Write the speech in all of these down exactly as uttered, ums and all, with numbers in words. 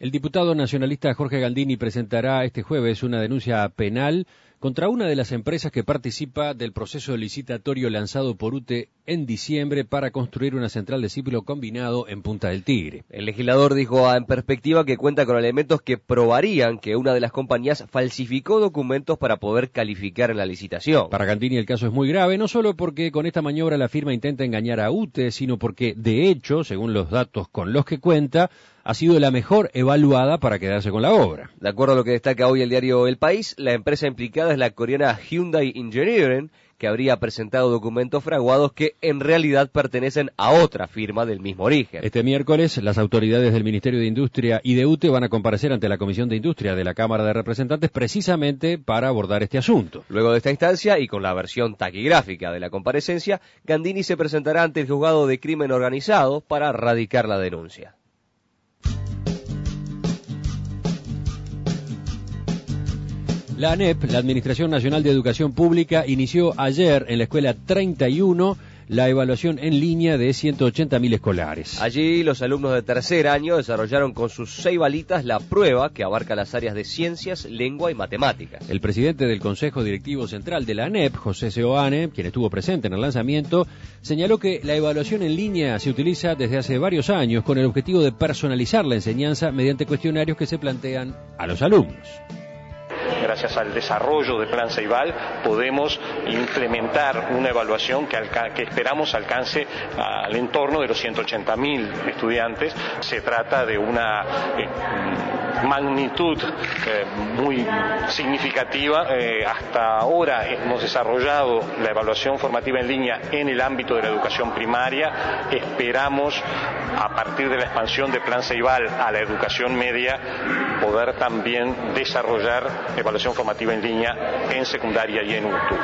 El diputado nacionalista Jorge Gandini presentará este jueves una denuncia penal contra una de las empresas que participa del proceso licitatorio lanzado por U T E en diciembre para construir una central de ciclo combinado en Punta del Tigre. El legislador dijo En Perspectiva que cuenta con elementos que probarían que una de las compañías falsificó documentos para poder calificar en la licitación. Para Gandini el caso es muy grave, no solo porque con esta maniobra la firma intenta engañar a U T E, sino porque, de hecho, según los datos con los que cuenta, ha sido la mejor evaluada para quedarse con la obra. De acuerdo a lo que destaca hoy el diario El País, la empresa implicada es la coreana Hyundai Engineering, que habría presentado documentos fraguados que en realidad pertenecen a otra firma del mismo origen. Este miércoles, las autoridades del Ministerio de Industria y de U T E van a comparecer ante la Comisión de Industria de la Cámara de Representantes precisamente para abordar este asunto. Luego de esta instancia, y con la versión taquigráfica de la comparecencia, Gandini se presentará ante el Juzgado de Crimen Organizado para radicar la denuncia. La ANEP, la Administración Nacional de Educación Pública, inició ayer en la escuela treinta y uno la evaluación en línea de ciento ochenta mil escolares. Allí los alumnos de tercer año desarrollaron con sus seis balitas la prueba que abarca las áreas de ciencias, lengua y matemáticas. El presidente del Consejo Directivo Central de la ANEP, José Seoane, quien estuvo presente en el lanzamiento, señaló que la evaluación en línea se utiliza desde hace varios años con el objetivo de personalizar la enseñanza mediante cuestionarios que se plantean a los alumnos. Gracias al desarrollo de Plan Ceibal podemos implementar una evaluación que, alca- que esperamos alcance al entorno de los ciento ochenta mil estudiantes. Se trata de una eh, magnitud eh, muy significativa. Eh, hasta ahora hemos desarrollado la evaluación formativa en línea en el ámbito de la educación primaria. Esperamos, a partir de la expansión de Plan Ceibal a la educación media, poder también desarrollar evaluación formativa en línea en secundaria y en U T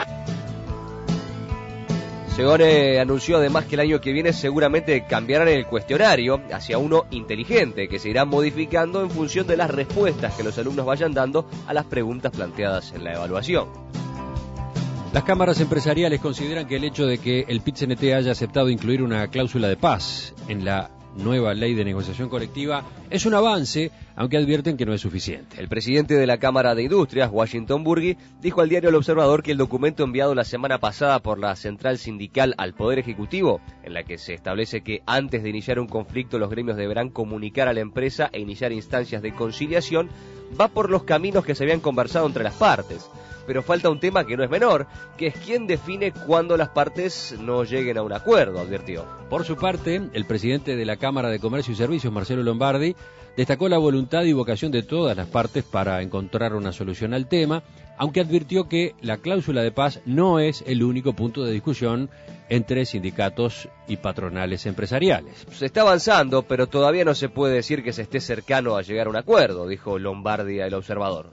U. Seoane anunció además que el año que viene seguramente cambiarán el cuestionario hacia uno inteligente, que se irá modificando en función de las respuestas que los alumnos vayan dando a las preguntas planteadas en la evaluación. Las cámaras empresariales consideran que el hecho de que el P I T C N T haya aceptado incluir una cláusula de paz en la nueva ley de negociación colectiva es un avance, aunque advierten que no es suficiente. El presidente de la Cámara de Industrias, Washington Burgi, dijo al diario El Observador que el documento enviado la semana pasada por la Central Sindical al Poder Ejecutivo, en la que se establece que antes de iniciar un conflicto los gremios deberán comunicar a la empresa e iniciar instancias de conciliación, va por los caminos que se habían conversado entre las partes. Pero falta un tema que no es menor, que es quién define cuándo las partes no lleguen a un acuerdo, advirtió. Por su parte, el presidente de la Cámara de Comercio y Servicios, Marcelo Lombardi, destacó la voluntad y vocación de todas las partes para encontrar una solución al tema, aunque advirtió que la cláusula de paz no es el único punto de discusión entre sindicatos y patronales empresariales. Se está avanzando, pero todavía no se puede decir que se esté cercano a llegar a un acuerdo, dijo Lombardi a El Observador.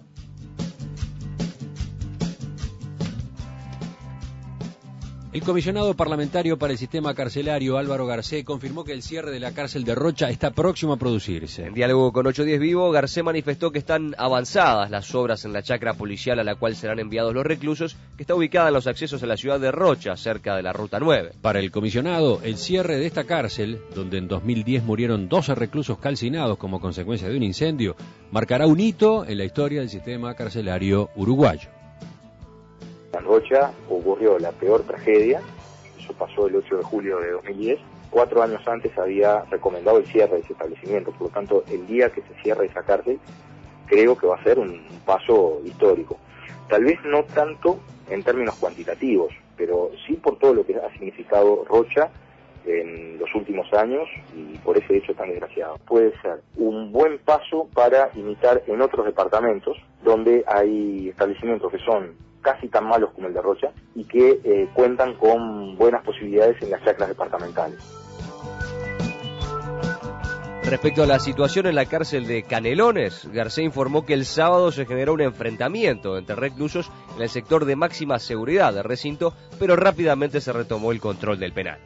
El comisionado parlamentario para el sistema carcelario, Álvaro Garcé, confirmó que el cierre de la cárcel de Rocha está próximo a producirse. En diálogo con ocho diez Vivo, Garcé manifestó que están avanzadas las obras en la chacra policial a la cual serán enviados los reclusos, que está ubicada en los accesos a la ciudad de Rocha, cerca de la Ruta nueve. Para el comisionado, el cierre de esta cárcel, donde en dos mil diez murieron doce reclusos calcinados como consecuencia de un incendio, marcará un hito en la historia del sistema carcelario uruguayo. En Rocha ocurrió la peor tragedia, eso pasó el ocho de julio de dos mil diez, cuatro años antes había recomendado el cierre de ese establecimiento, por lo tanto el día que se cierre esa cárcel creo que va a ser un paso histórico, tal vez no tanto en términos cuantitativos, pero sí por todo lo que ha significado Rocha en los últimos años y por ese hecho tan desgraciado. Puede ser un buen paso para imitar en otros departamentos donde hay establecimientos que son casi tan malos como el de Rocha y que eh, cuentan con buenas posibilidades en las chacras departamentales. Respecto a la situación en la cárcel de Canelones, Garcé informó que el sábado se generó un enfrentamiento entre reclusos en el sector de máxima seguridad del recinto, pero rápidamente se retomó el control del penal.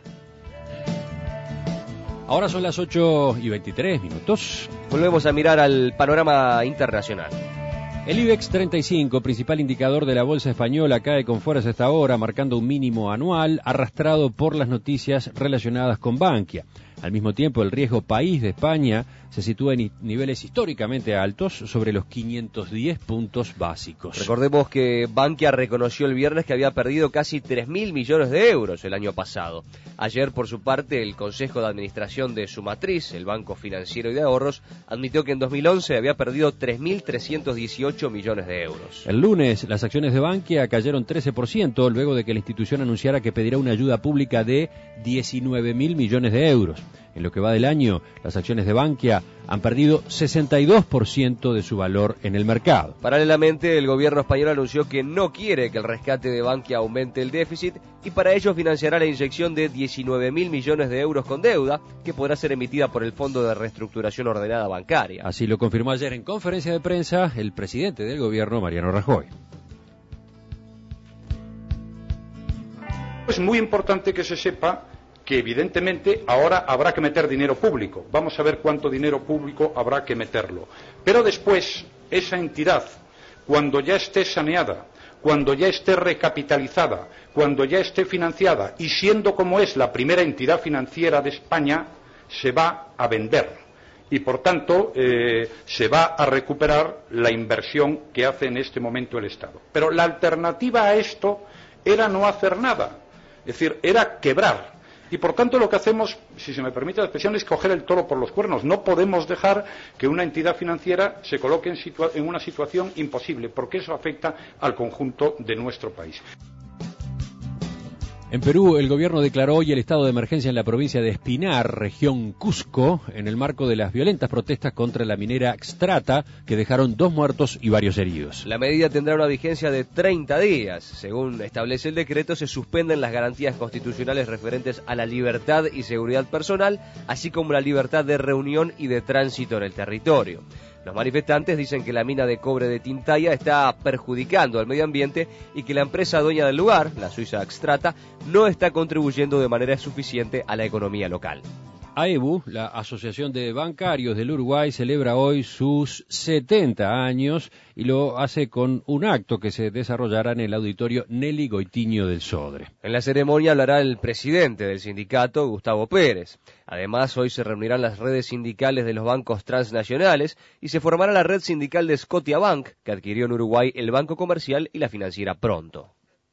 Ahora son las ocho y veintitrés minutos. Volvemos a mirar al panorama internacional. El IBEX treinta y cinco, principal indicador de la bolsa española, cae con fuerza esta hora, marcando un mínimo anual, arrastrado por las noticias relacionadas con Bankia. Al mismo tiempo, el riesgo país de España se sitúa en niveles históricamente altos, sobre los quinientos diez puntos básicos. Recordemos que Bankia reconoció el viernes que había perdido casi tres mil millones de euros el año pasado. Ayer, por su parte, el Consejo de Administración de su matriz, el Banco Financiero y de Ahorros, admitió que en dos mil once había perdido tres mil trescientos dieciocho millones de euros. El lunes, las acciones de Bankia cayeron trece por ciento luego de que la institución anunciara que pedirá una ayuda pública de diecinueve mil millones de euros. En lo que va del año, las acciones de Bankia han perdido sesenta y dos por ciento de su valor en el mercado. Paralelamente, el gobierno español anunció que no quiere que el rescate de Bankia aumente el déficit y para ello financiará la inyección de diecinueve mil millones de euros con deuda que podrá ser emitida por el Fondo de Reestructuración Ordenada Bancaria. Así lo confirmó ayer en conferencia de prensa el presidente del gobierno, Mariano Rajoy. Es muy importante que se sepa que evidentemente ahora habrá que meter dinero público. Vamos a ver cuánto dinero público habrá que meterlo. Pero después, esa entidad, cuando ya esté saneada, cuando ya esté recapitalizada, cuando ya esté financiada, y siendo como es la primera entidad financiera de España, se va a vender. Y por tanto, eh, se va a recuperar la inversión que hace en este momento el Estado. Pero la alternativa a esto era no hacer nada. Es decir, era quebrar. Y por tanto lo que hacemos, si se me permite la expresión, es coger el toro por los cuernos. No podemos dejar que una entidad financiera se coloque en, situa- en una situación imposible, porque eso afecta al conjunto de nuestro país. En Perú, el gobierno declaró hoy el estado de emergencia en la provincia de Espinar, región Cusco, en el marco de las violentas protestas contra la minera Xstrata, que dejaron dos muertos y varios heridos. La medida tendrá una vigencia de treinta días. Según establece el decreto, se suspenden las garantías constitucionales referentes a la libertad y seguridad personal, así como la libertad de reunión y de tránsito en el territorio. Los manifestantes dicen que la mina de cobre de Tintaya está perjudicando al medio ambiente y que la empresa dueña del lugar, la suiza Xstrata, no está contribuyendo de manera suficiente a la economía local. AEBU, la Asociación de Bancarios del Uruguay, celebra hoy sus setenta años y lo hace con un acto que se desarrollará en el auditorio Nelly Goitiño del Sodre. En la ceremonia hablará el presidente del sindicato, Gustavo Pérez. Además, hoy se reunirán las redes sindicales de los bancos transnacionales y se formará la red sindical de Scotiabank, que adquirió en Uruguay el Banco Comercial y la Financiera Pronto.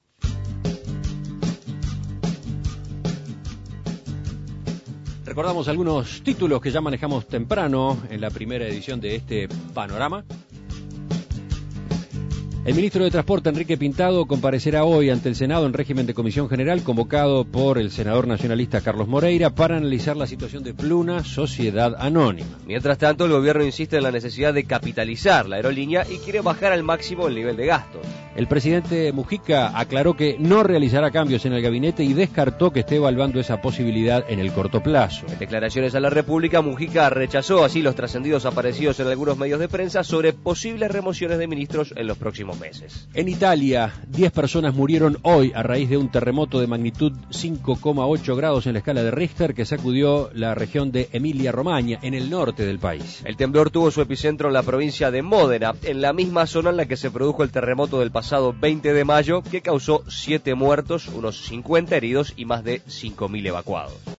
Recordamos algunos títulos que ya manejamos temprano en la primera edición de este panorama. El ministro de Transporte, Enrique Pintado, comparecerá hoy ante el Senado en régimen de comisión general, convocado por el senador nacionalista Carlos Moreira, para analizar la situación de Pluna, sociedad anónima. Mientras tanto, el gobierno insiste en la necesidad de capitalizar la aerolínea y quiere bajar al máximo el nivel de gastos. El presidente Mujica aclaró que no realizará cambios en el gabinete y descartó que esté evaluando esa posibilidad en el corto plazo. En declaraciones a la República, Mujica rechazó así los trascendidos aparecidos en algunos medios de prensa sobre posibles remociones de ministros en los próximos meses. En Italia, diez personas murieron hoy a raíz de un terremoto de magnitud cinco coma ocho grados en la escala de Richter que sacudió la región de Emilia-Romagna, en el norte del país. El temblor tuvo su epicentro en la provincia de Módena, en la misma zona en la que se produjo el terremoto del pasado veinte de mayo, que causó siete muertos, unos cincuenta heridos y más de cinco mil evacuados.